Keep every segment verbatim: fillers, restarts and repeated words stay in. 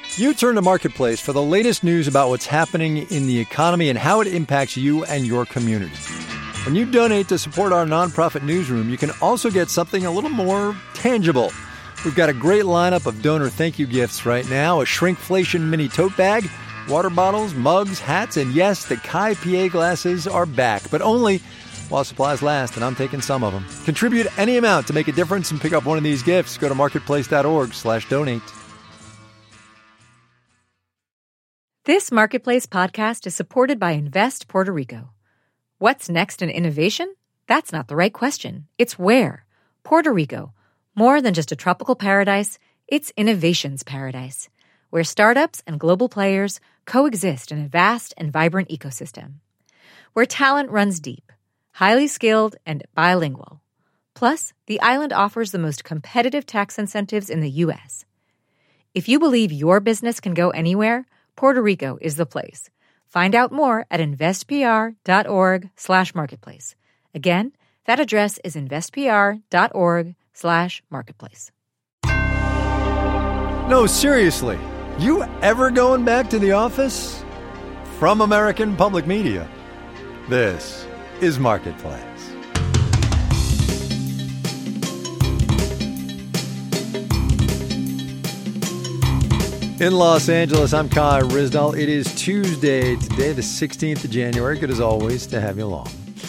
You turn to Marketplace for the latest news about what's happening in the economy and how it impacts you and your community. When you donate to support our nonprofit newsroom, you can also get something a little more tangible. We've got a great lineup of donor thank you gifts right now. A shrinkflation mini tote bag, water bottles, mugs, hats, and yes, the Kai P A glasses are back, but only while supplies last, and I'm taking some of them. Contribute any amount to make a difference and pick up one of these gifts. Go to marketplace.org slash donate. This Marketplace podcast is supported by Invest Puerto Rico. What's next in innovation? That's not the right question. It's where. Puerto Rico. More than just a tropical paradise, it's innovation's paradise, where startups and global players coexist in a vast and vibrant ecosystem. Where talent runs deep, highly skilled, and bilingual. Plus, the island offers the most competitive tax incentives in the U S. If you believe your business can go anywhere, Puerto Rico is the place. Find out more at investpr.org slash marketplace. Again, that address is investpr.org slash marketplace. No, seriously. You ever going back to the office? From American Public Media, this is Marketplace. In Los Angeles, I'm Kai Ryssdal. It is Tuesday today, the sixteenth of January. Good as always to have you along.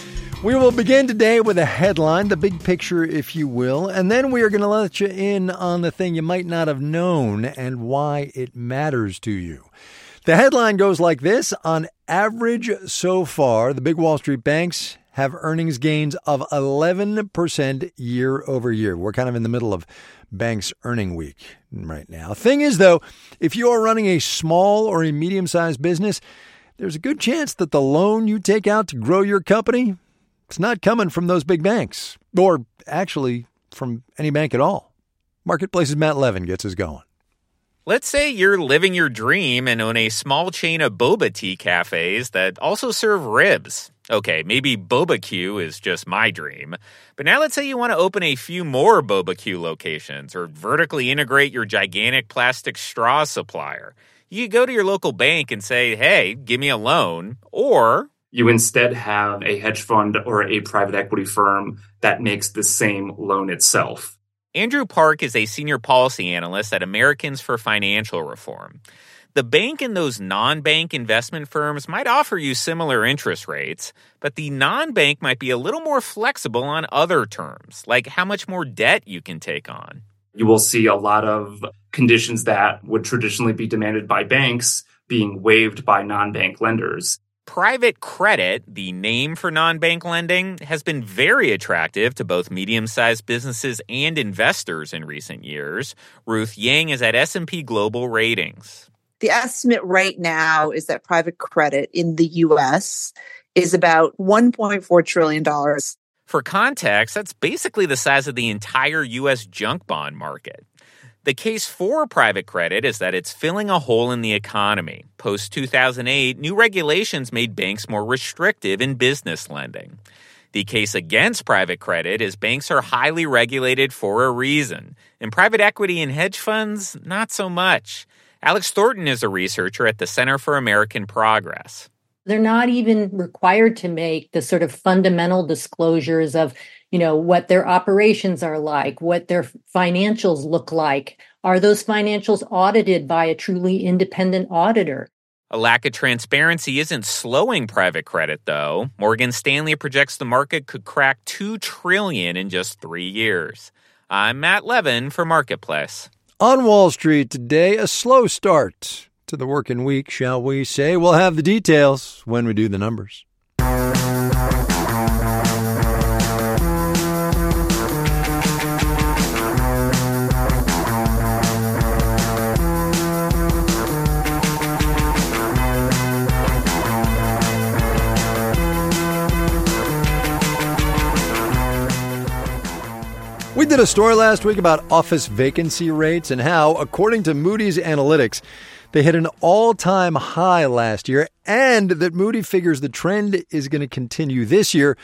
We will begin today with a headline, the big picture, if you will, and then we are going to let you in on the thing you might not have known and why it matters to you. The headline goes like this. On average so far, the big Wall Street banks have earnings gains of eleven percent year over year. We're kind of in the middle of banks earning week right now. Thing is, though, if you are running a small or a medium-sized business, there's a good chance that the loan you take out to grow your company, it's not coming from those big banks, or actually from any bank at all. Marketplace's Matt Levin gets us going. Let's say you're living your dream and own a small chain of boba tea cafes that also serve ribs. Okay, maybe Boba Q is just my dream. But now let's say you want to open a few more Boba Q locations or vertically integrate your gigantic plastic straw supplier. You could go to your local bank and say, hey, give me a loan, or you instead have a hedge fund or a private equity firm that makes the same loan itself. Andrew Park is a senior policy analyst at Americans for Financial Reform. The bank and those non-bank investment firms might offer you similar interest rates, but the non-bank might be a little more flexible on other terms, like how much more debt you can take on. You will see a lot of conditions that would traditionally be demanded by banks being waived by non-bank lenders. Private credit, the name for non-bank lending, has been very attractive to both medium-sized businesses and investors in recent years. Ruth Yang is at S and P Global Ratings. The estimate right now is that private credit in the U S is about one point four trillion dollars. For context, that's basically the size of the entire U S junk bond market. The case for private credit is that it's filling a hole in the economy. Post two thousand eight, new regulations made banks more restrictive in business lending. The case against private credit is banks are highly regulated for a reason. And private equity and hedge funds, not so much. Alex Thornton is a researcher at the Center for American Progress. They're not even required to make the sort of fundamental disclosures of, you know, what their operations are like, what their financials look like. Are those financials audited by a truly independent auditor? A lack of transparency isn't slowing private credit, though. Morgan Stanley projects the market could crack two trillion dollars in just three years. I'm Matt Levin for Marketplace. On Wall Street today, a slow start to the working week, shall we say. We'll have the details when we do the numbers. We did a story last week about office vacancy rates and how, according to Moody's Analytics, they hit an all-time high last year, and that Moody figures the trend is going to continue this year.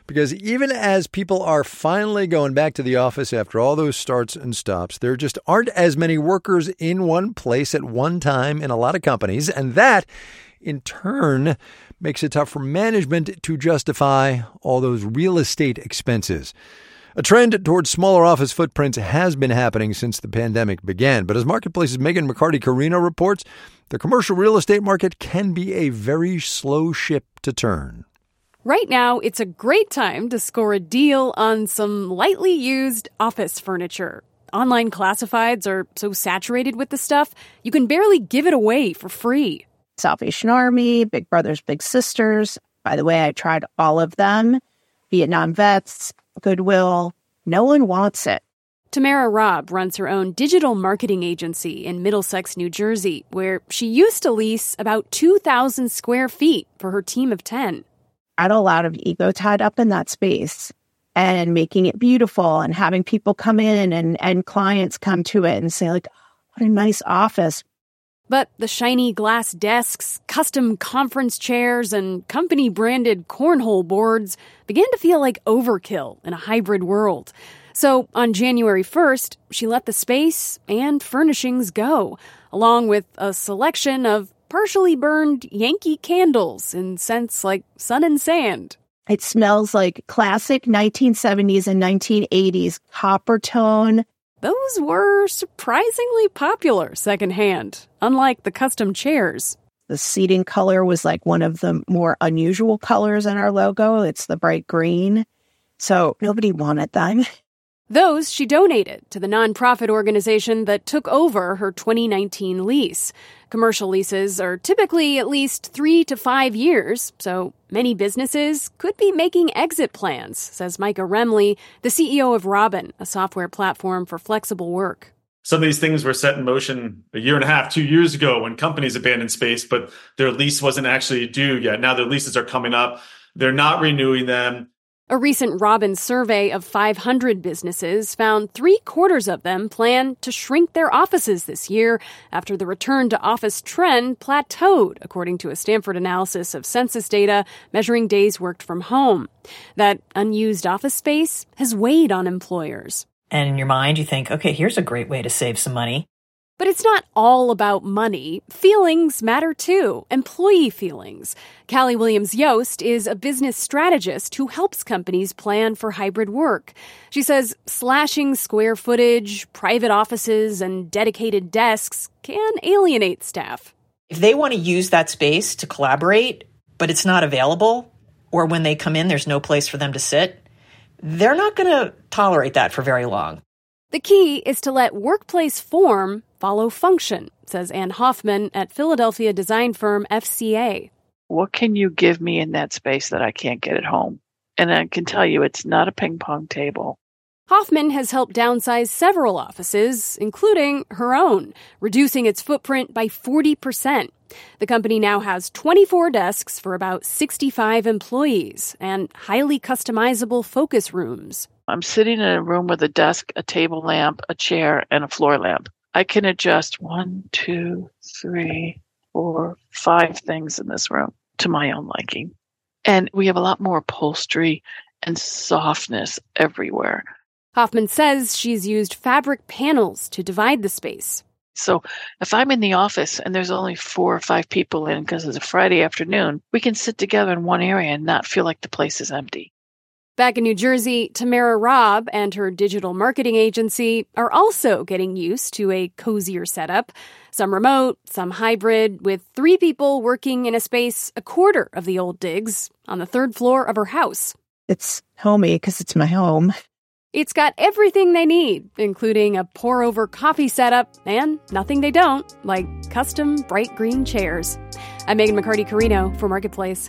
Because even as people are finally going back to the office after all those starts and stops, there just aren't as many workers in one place at one time in a lot of companies. And that, in turn, makes it tough for management to justify all those real estate expenses. A trend towards smaller office footprints has been happening since the pandemic began. But as Marketplace's Megan McCarty-Carino reports, the commercial real estate market can be a very slow ship to turn. Right now, it's a great time to score a deal on some lightly used office furniture. Online classifieds are so saturated with the stuff, you can barely give it away for free. Salvation Army, Big Brothers Big Sisters. By the way, I tried all of them. Vietnam Vets, Goodwill. No one wants it. Tamara Robb runs her own digital marketing agency in Middlesex, New Jersey, where she used to lease about two thousand square feet for her team of ten. I had a lot of ego tied up in that space and making it beautiful and having people come in and, and clients come to it and say, like, what a nice office. But the shiny glass desks, custom conference chairs, and company-branded cornhole boards began to feel like overkill in a hybrid world. So on January first, she let the space and furnishings go, along with a selection of partially burned Yankee candles in scents like sun and sand. It smells like classic nineteen seventies and nineteen eighties copper tone. Those were surprisingly popular secondhand, unlike the custom chairs. The seating color was like one of the more unusual colors in our logo. It's the bright green. So nobody wanted them. Those she donated to the nonprofit organization that took over her twenty nineteen lease. Commercial leases are typically at least three to five years, so many businesses could be making exit plans, says Micah Remley, the C E O of Robin, a software platform for flexible work. Some of these things were set in motion a year and a half, two years ago when companies abandoned space, but their lease wasn't actually due yet. Now their leases are coming up. They're not renewing them. A recent Robin survey of five hundred businesses found three-quarters of them plan to shrink their offices this year after the return-to-office trend plateaued, according to a Stanford analysis of census data measuring days worked from home. That unused office space has weighed on employers. And in your mind, you think, okay, here's a great way to save some money. But it's not all about money. Feelings matter too. Employee feelings. Callie Williams-Yost is a business strategist who helps companies plan for hybrid work. She says slashing square footage, private offices, and dedicated desks can alienate staff. If they want to use that space to collaborate, but it's not available, or when they come in, there's no place for them to sit, they're not going to tolerate that for very long. The key is to let workplace form follow function, says Ann Hoffman at Philadelphia design firm F C A. What can you give me in that space that I can't get at home? And I can tell you it's not a ping pong table. Hoffman has helped downsize several offices, including her own, reducing its footprint by forty percent. The company now has twenty-four desks for about sixty-five employees and highly customizable focus rooms. I'm sitting in a room with a desk, a table lamp, a chair, and a floor lamp. I can adjust one, two, three, four, five things in this room to my own liking. And we have a lot more upholstery and softness everywhere. Hoffman says she's used fabric panels to divide the space. So if I'm in the office and there's only four or five people in because it's a Friday afternoon, we can sit together in one area and not feel like the place is empty. Back in New Jersey, Tamara Robb and her digital marketing agency are also getting used to a cozier setup. Some remote, some hybrid, with three people working in a space a quarter of the old digs on the third floor of her house. It's homey because it's my home. It's got everything they need, including a pour-over coffee setup and nothing they don't, like custom bright green chairs. I'm Megan McCarty-Carino for Marketplace.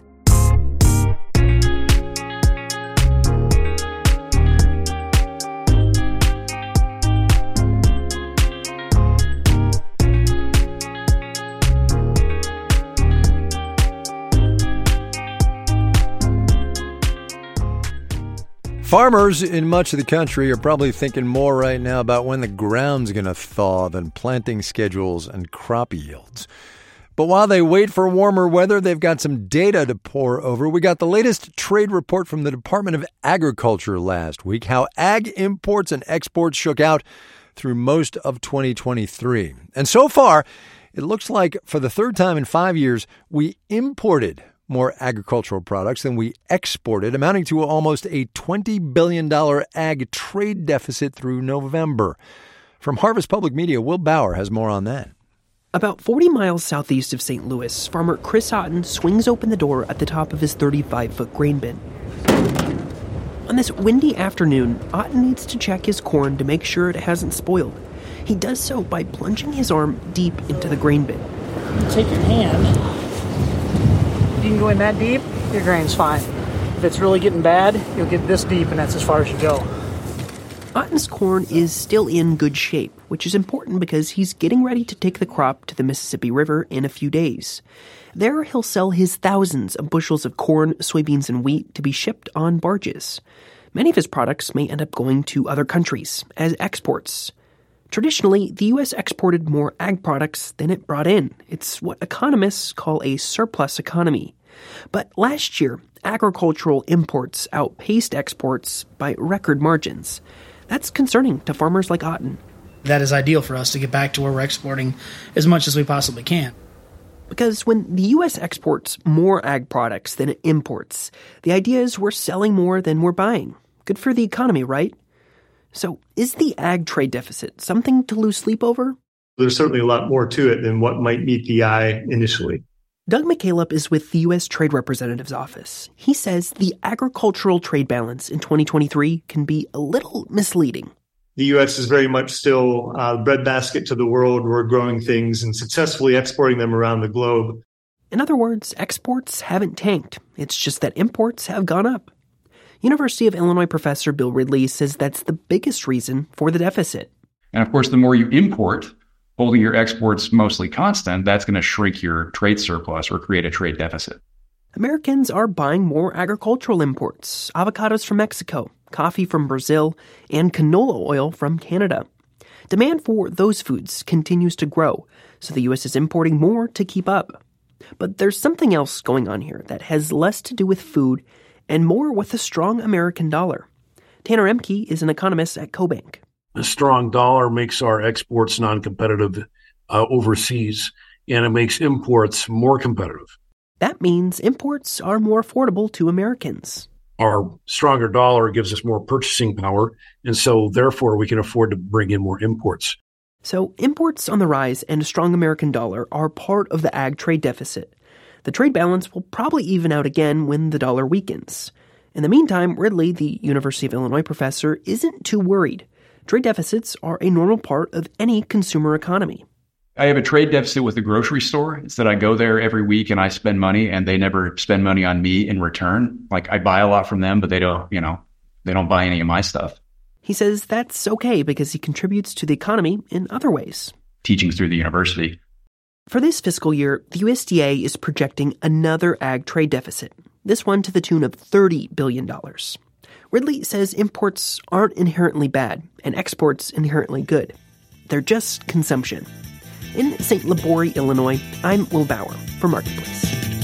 Farmers in much of the country are probably thinking more right now about when the ground's going to thaw than planting schedules and crop yields. But while they wait for warmer weather, they've got some data to pore over. We got the latest trade report from the Department of Agriculture last week, how ag imports and exports shook out through most of twenty twenty-three. And so far, it looks like for the third time in five years, we imported more agricultural products than we exported, amounting to almost a twenty billion dollars ag trade deficit through November. From Harvest Public Media, Will Bauer has more on that. About forty miles southeast of Saint Louis, farmer Chris Otten swings open the door at the top of his thirty-five-foot grain bin. On this windy afternoon, Otten needs to check his corn to make sure it hasn't spoiled. He does so by plunging his arm deep into the grain bin. Take your hand. You can go in that deep, your grain's fine. If it's really getting bad, you'll get this deep, and that's as far as you go. Otten's corn is still in good shape, which is important because he's getting ready to take the crop to the Mississippi River in a few days. There, he'll sell his thousands of bushels of corn, soybeans, and wheat to be shipped on barges. Many of his products may end up going to other countries as exports. Traditionally, the U S exported more ag products than it brought in. It's what economists call a surplus economy. But last year, agricultural imports outpaced exports by record margins. That's concerning to farmers like Otten. That is ideal for us to get back to where we're exporting as much as we possibly can. Because when the U S exports more ag products than it imports, the idea is we're selling more than we're buying. Good for the economy, right? So is the ag trade deficit something to lose sleep over? There's certainly a lot more to it than what might meet the eye initially. Doug McCaleb is with the U S Trade Representative's office. He says the agricultural trade balance in twenty twenty-three can be a little misleading. The U S is very much still a breadbasket to the world. We're growing things and successfully exporting them around the globe. In other words, exports haven't tanked. It's just that imports have gone up. University of Illinois professor Bill Ridley says that's the biggest reason for the deficit. And of course, the more you import, holding your exports mostly constant, that's going to shrink your trade surplus or create a trade deficit. Americans are buying more agricultural imports, avocados from Mexico, coffee from Brazil, and canola oil from Canada. Demand for those foods continues to grow, so the U S is importing more to keep up. But there's something else going on here that has less to do with food and more with a strong American dollar. Tanner Emke is an economist at CoBank. A strong dollar makes our exports non-competitive uh, overseas, and it makes imports more competitive. That means imports are more affordable to Americans. Our stronger dollar gives us more purchasing power, and so therefore we can afford to bring in more imports. So imports on the rise and a strong American dollar are part of the ag trade deficit. The trade balance will probably even out again when the dollar weakens. In the meantime, Ridley, the University of Illinois professor, isn't too worried. Trade deficits are a normal part of any consumer economy. I have a trade deficit with the grocery store. It's that I go there every week and I spend money and they never spend money on me in return. Like I buy a lot from them, but they don't, you know, they don't buy any of my stuff. He says that's okay because he contributes to the economy in other ways. Teaching through the university. For this fiscal year, the U S D A is projecting another ag trade deficit, this one to the tune of thirty billion dollars. Ridley says imports aren't inherently bad and exports inherently good. They're just consumption. In Saint Laborie, Illinois, I'm Will Bauer for Marketplace.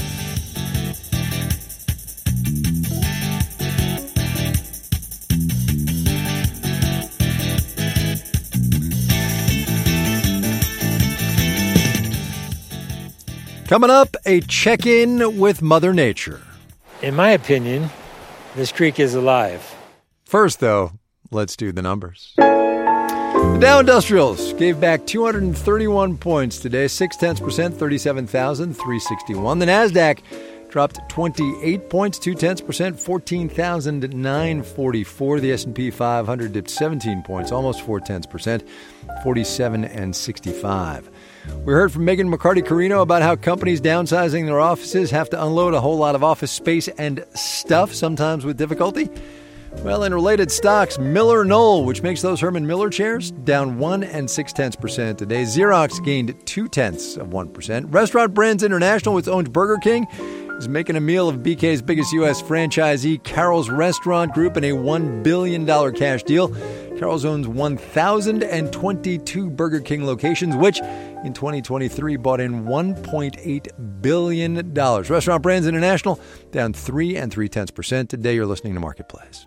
Coming up, a check-in with Mother Nature. In my opinion, this creek is alive. First, though, let's do the numbers. The Dow Industrials gave back two hundred thirty-one points today, six tenths percent, thirty-seven thousand three hundred sixty-one. The Nasdaq dropped twenty-eight points, two tenths percent, fourteen thousand nine hundred forty-four. The S and P five hundred dipped seventeen points, almost four tenths percent, forty-seven and sixty-five. We heard from Megan McCarty-Carino about how companies downsizing their offices have to unload a whole lot of office space and stuff, sometimes with difficulty. Well, in related stocks, Miller Knoll, which makes those Herman Miller chairs, down one and six tenths percent today. Xerox gained two tenths of one percent. Restaurant Brands International, which owns Burger King, is making a meal of B K's biggest U S franchisee, Carroll's Restaurant Group, in a one billion dollars cash deal. Carroll's owns one thousand twenty-two Burger King locations, which in twenty twenty-three bought in one point eight billion dollars. Restaurant Brands International down three and three-tenths percent. Today you're listening to Marketplace.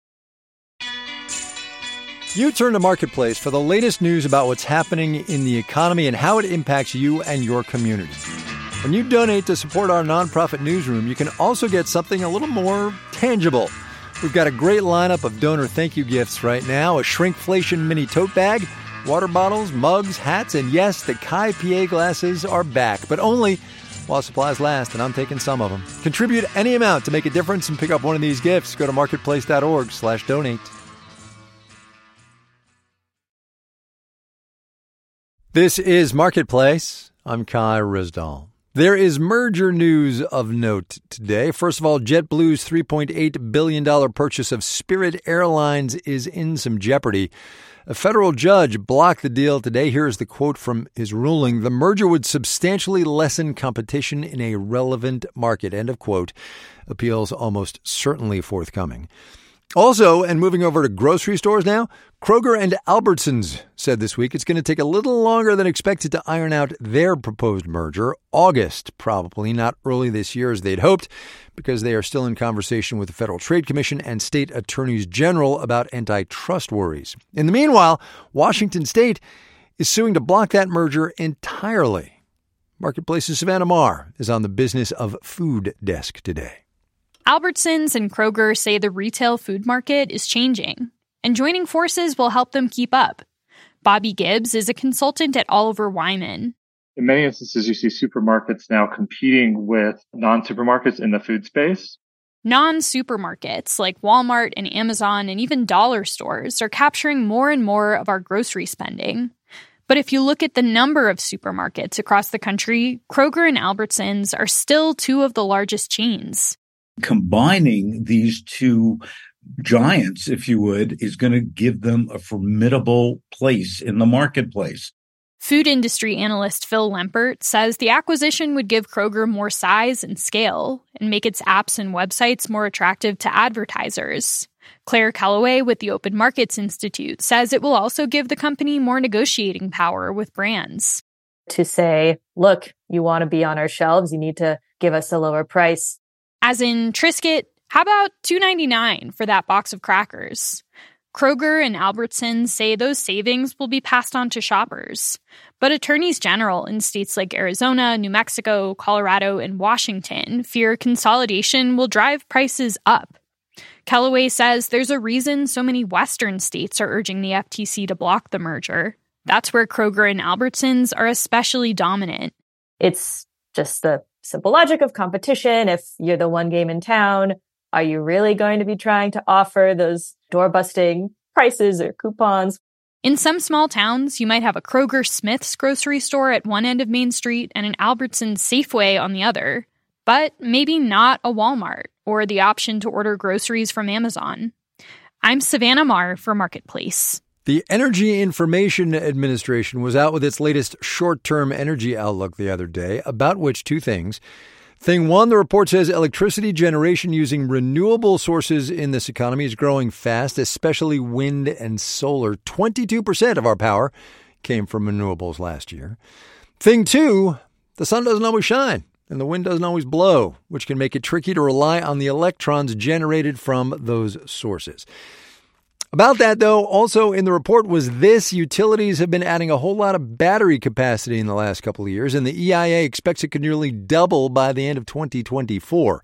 You turn to Marketplace for the latest news about what's happening in the economy and how it impacts you and your community. When you donate to support our nonprofit newsroom, you can also get something a little more tangible. We've got a great lineup of donor thank you gifts right now. A shrinkflation mini tote bag, water bottles, mugs, hats, and yes, the Kai P A glasses are back, but only while supplies last, and I'm taking some of them. Contribute any amount to make a difference and pick up one of these gifts. Go to marketplace.org slash donate. This is Marketplace. I'm Kai Ryssdal. There is merger news of note today. First of all, JetBlue's three point eight billion dollars purchase of Spirit Airlines is in some jeopardy. A federal judge blocked the deal today. Here's the quote from his ruling. The merger would substantially lessen competition in a relevant market. End of quote. Appeals almost certainly forthcoming. Also, and moving over to grocery stores now, Kroger and Albertsons said this week it's going to take a little longer than expected to iron out their proposed merger. August, probably, not early this year as they'd hoped, because they are still in conversation with the Federal Trade Commission and state attorneys general about antitrust worries. In the meanwhile, Washington State is suing to block that merger entirely. Marketplace's Savannah Marr is on the Business of Food desk today. Albertsons and Kroger say the retail food market is changing, and joining forces will help them keep up. Bobby Gibbs is a consultant at Oliver Wyman. In many instances, you see supermarkets now competing with non-supermarkets in the food space. Non-supermarkets like Walmart and Amazon and even dollar stores are capturing more and more of our grocery spending. But if you look at the number of supermarkets across the country, Kroger and Albertsons are still two of the largest chains. Combining these two giants, if you would, is going to give them a formidable place in the marketplace. Food industry analyst Phil Lempert says the acquisition would give Kroger more size and scale and make its apps and websites more attractive to advertisers. Claire Calloway with the Open Markets Institute says it will also give the company more negotiating power with brands. To say, look, you want to be on our shelves, you need to give us a lower price. As in Triscuit, how about two dollars and ninety-nine cents for that box of crackers? Kroger and Albertsons say those savings will be passed on to shoppers. But attorneys general in states like Arizona, New Mexico, Colorado, and Washington fear consolidation will drive prices up. Calloway says there's a reason so many Western states are urging the F T C to block the merger. That's where Kroger and Albertsons are especially dominant. It's just the simple logic of competition. If you're the one game in town, are you really going to be trying to offer those door-busting prices or coupons? In some small towns, you might have a Kroger Smith's grocery store at one end of Main Street and an Albertsons Safeway on the other, but maybe not a Walmart or the option to order groceries from Amazon. I'm Savannah Marr for Marketplace. The Energy Information Administration was out with its latest short-term energy outlook the other day, about which two things. Thing one, the report says electricity generation using renewable sources in this economy is growing fast, especially wind and solar. twenty-two percent of our power came from renewables last year. Thing two, the sun doesn't always shine and the wind doesn't always blow, which can make it tricky to rely on the electrons generated from those sources. About that, though, also in the report was this: utilities have been adding a whole lot of battery capacity in the last couple of years, and the E I A expects it could nearly double by the end of twenty twenty-four.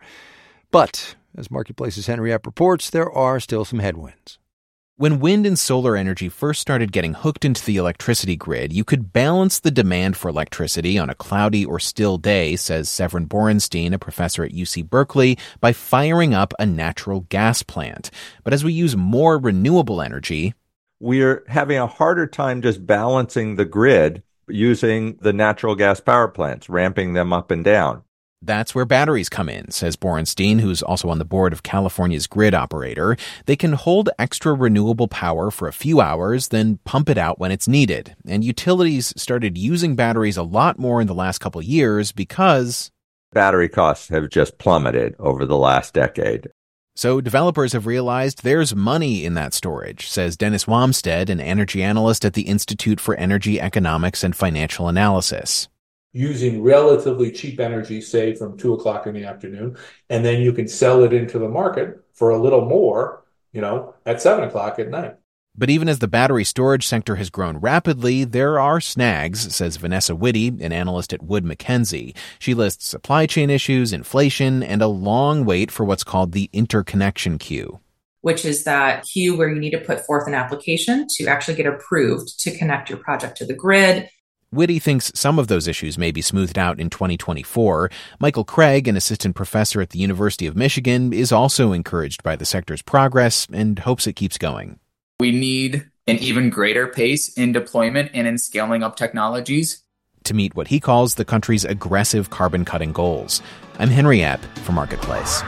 But, as Marketplace's Henry Epp reports, there are still some headwinds. When wind and solar energy first started getting hooked into the electricity grid, you could balance the demand for electricity on a cloudy or still day, says Severin Borenstein, a professor at U C Berkeley, by firing up a natural gas plant. But as we use more renewable energy, we're having a harder time just balancing the grid using the natural gas power plants, ramping them up and down. That's where batteries come in, says Borenstein, who's also on the board of California's grid operator. They can hold extra renewable power for a few hours, then pump it out when it's needed. And utilities started using batteries a lot more in the last couple years because battery costs have just plummeted over the last decade. So developers have realized there's money in that storage, says Dennis Wamstead, an energy analyst at the Institute for Energy Economics and Financial Analysis. Using relatively cheap energy, say from two o'clock in the afternoon, and then you can sell it into the market for a little more, you know, at seven o'clock at night. But even as the battery storage sector has grown rapidly, there are snags, says Vanessa Whitty, an analyst at Wood Mackenzie. She lists supply chain issues, inflation, and a long wait for what's called the interconnection queue, which is that queue where you need to put forth an application to actually get approved to connect your project to the grid. Whitty thinks some of those issues may be smoothed out in twenty twenty-four. Michael Craig, an assistant professor at the University of Michigan, is also encouraged by the sector's progress and hopes it keeps going. We need an even greater pace in deployment and in scaling up technologies to meet what he calls the country's aggressive carbon-cutting goals. I'm Henry Epp for Marketplace.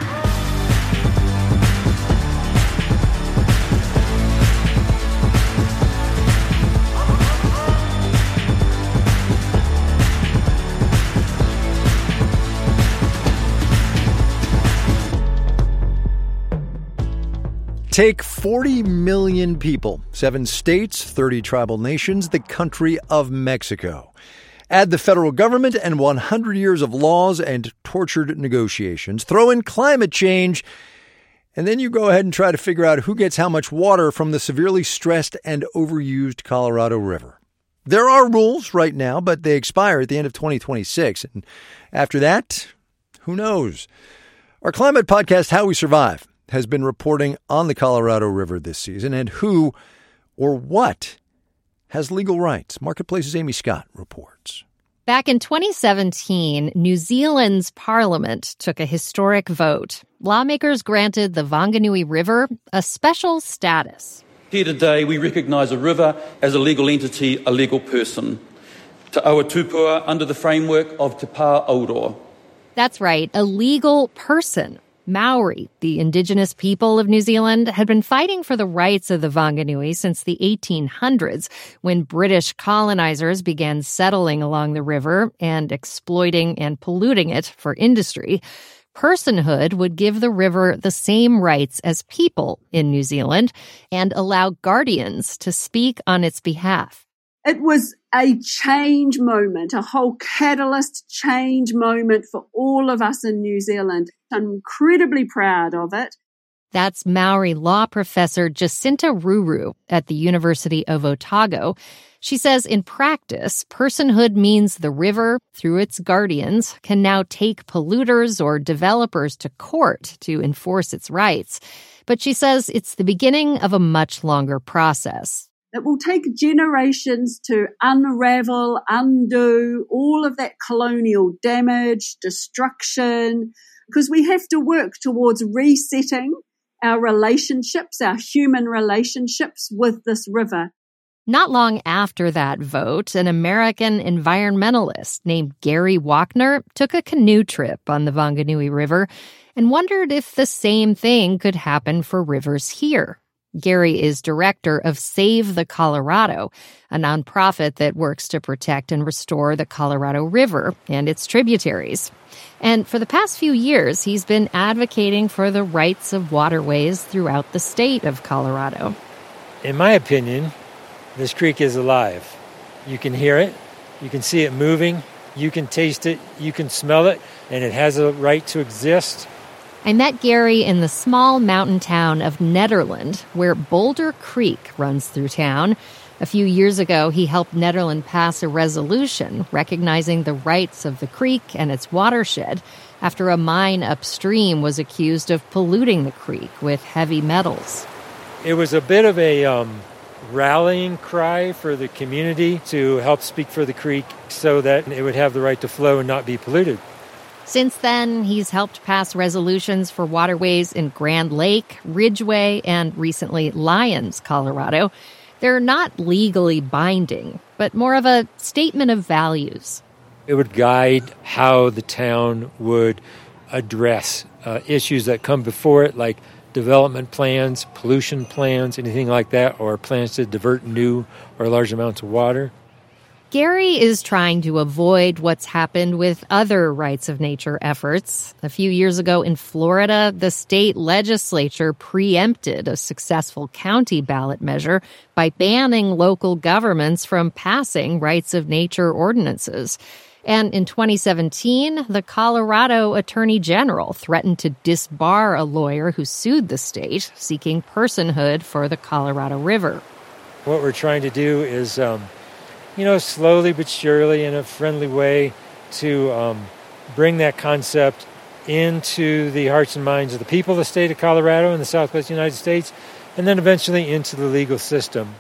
Take forty million people, seven states, thirty tribal nations, the country of Mexico. Add the federal government and one hundred years of laws and tortured negotiations. Throw in climate change, and then you go ahead and try to figure out who gets how much water from the severely stressed and overused Colorado River. There are rules right now, but they expire at the end of twenty twenty-six. And after that, who knows? Our climate podcast, How We Survive, has been reporting on the Colorado River this season and who or what has legal rights. Marketplace's Amy Scott reports. Back in twenty seventeen, New Zealand's parliament took a historic vote. Lawmakers granted the Whanganui River a special status. Here today, we recognise a river as a legal entity, a legal person, Te Awa Tupua under the framework of Te Pā Aurora. That's right, a legal person. Maori, the indigenous people of New Zealand, had been fighting for the rights of the Whanganui since the eighteen hundreds, when British colonizers began settling along the river and exploiting and polluting it for industry. Personhood would give the river the same rights as people in New Zealand and allow guardians to speak on its behalf. It was a change moment, a whole catalyst change moment for all of us in New Zealand. I'm incredibly proud of it. That's Maori law professor Jacinta Ruru at the University of Otago. She says in practice, personhood means the river, through its guardians, can now take polluters or developers to court to enforce its rights. But she says it's the beginning of a much longer process. It will take generations to unravel, undo all of that colonial damage, destruction, because we have to work towards resetting our relationships, our human relationships with this river. Not long after that vote, an American environmentalist named Gary Wachner took a canoe trip on the Whanganui River and wondered if the same thing could happen for rivers here. Gary is director of Save the Colorado, a nonprofit that works to protect and restore the Colorado River and its tributaries. And for the past few years, he's been advocating for the rights of waterways throughout the state of Colorado. In my opinion, this creek is alive. You can hear it, you can see it moving, you can taste it, you can smell it, and it has a right to exist. I met Gary in the small mountain town of Nederland, where Boulder Creek runs through town. A few years ago, he helped Nederland pass a resolution recognizing the rights of the creek and its watershed after a mine upstream was accused of polluting the creek with heavy metals. It was a bit of a um, rallying cry for the community to help speak for the creek so that it would have the right to flow and not be polluted. Since then, he's helped pass resolutions for waterways in Grand Lake, Ridgway, and recently Lyons, Colorado. They're not legally binding, but more of a statement of values. It would guide how the town would address uh, issues that come before it, like development plans, pollution plans, anything like that, or plans to divert new or large amounts of water. Gary is trying to avoid what's happened with other rights of nature efforts. A few years ago in Florida, the state legislature preempted a successful county ballot measure by banning local governments from passing rights of nature ordinances. And in twenty seventeen, the Colorado Attorney General threatened to disbar a lawyer who sued the state, seeking personhood for the Colorado River. What we're trying to do is, um, you know, slowly but surely in a friendly way to um, bring that concept into the hearts and minds of the people of the state of Colorado and the Southwest United States, and then eventually into the legal system.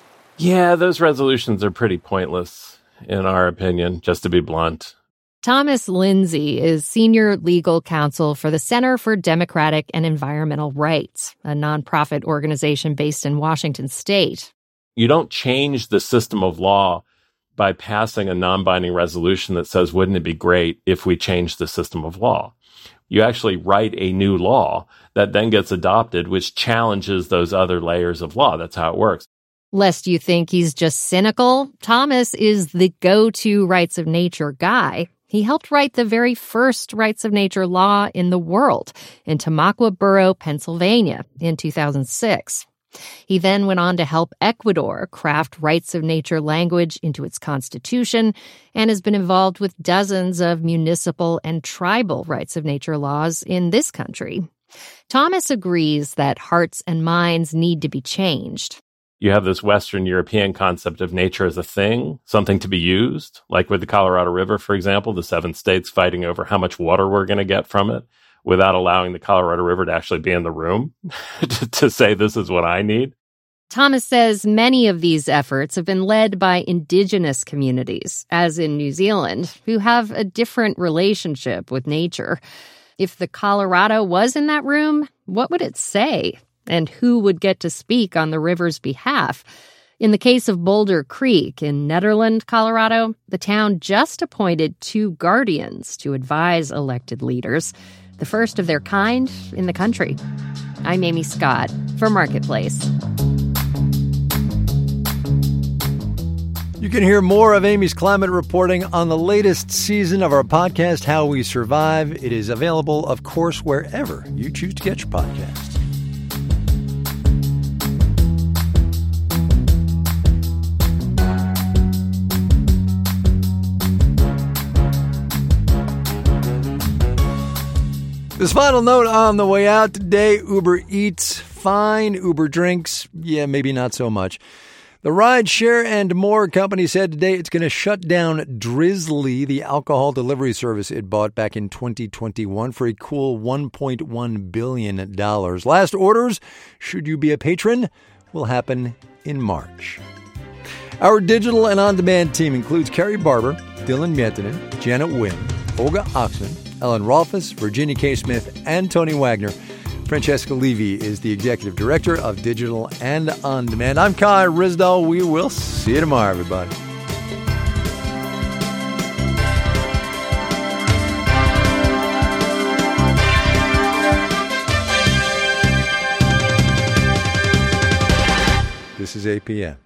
Yeah, those resolutions are pretty pointless, in our opinion, just to be blunt. Thomas Lindsay is senior legal counsel for the Center for Democratic and Environmental Rights, a nonprofit organization based in Washington state. You don't change the system of law by passing a non-binding resolution that says, wouldn't it be great if we changed the system of law? You actually write a new law that then gets adopted, which challenges those other layers of law. That's how it works. Lest you think he's just cynical, Thomas is the go-to rights of nature guy. He helped write the very first rights of nature law in the world in Tamaqua Borough, Pennsylvania, in two thousand six. He then went on to help Ecuador craft rights of nature language into its constitution and has been involved with dozens of municipal and tribal rights of nature laws in this country. Thomas agrees that hearts and minds need to be changed. You have this Western European concept of nature as a thing, something to be used, like with the Colorado River, for example, the seven states fighting over how much water we're going to get from it, without allowing the Colorado River to actually be in the room to, to say, this is what I need. Thomas says many of these efforts have been led by indigenous communities, as in New Zealand, who have a different relationship with nature. If the Colorado was in that room, what would it say? And who would get to speak on the river's behalf? In the case of Boulder Creek in Nederland, Colorado, the town just appointed two guardians to advise elected leaders, the first of their kind in the country. I'm Amy Scott for Marketplace. You can hear more of Amy's climate reporting on the latest season of our podcast, How We Survive. It is available, of course, wherever you choose to get your podcasts. This final note on the way out today, Uber Eats, fine. Uber Drinks, yeah, maybe not so much. The Rideshare and More company said today it's going to shut down Drizzly, the alcohol delivery service it bought back in twenty twenty-one for a cool one point one billion dollars. Last orders, should you be a patron, will happen in March. Our digital and on-demand team includes Carrie Barber, Dylan Miettinen, Janet Wynn, Olga Oxman, Ellen Rolfes, Virginia K. Smith, and Tony Wagner. Francesca Levy is the Executive Director of Digital and On Demand. I'm Kai Ryssdal. We will see you tomorrow, everybody. This is A P M.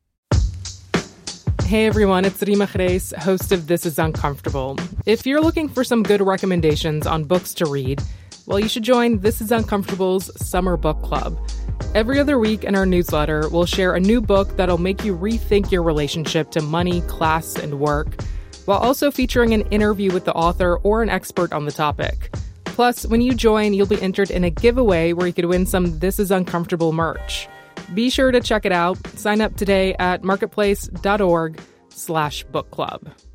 Hey everyone, it's Rima Reis, host of This Is Uncomfortable. If you're looking for some good recommendations on books to read, well, you should join This Is Uncomfortable's Summer Book Club. Every other week in our newsletter, we'll share a new book that'll make you rethink your relationship to money, class, and work, while also featuring an interview with the author or an expert on the topic. Plus, when you join, you'll be entered in a giveaway where you could win some This Is Uncomfortable merch. Be sure to check it out. Sign up today at marketplace.org slash book club.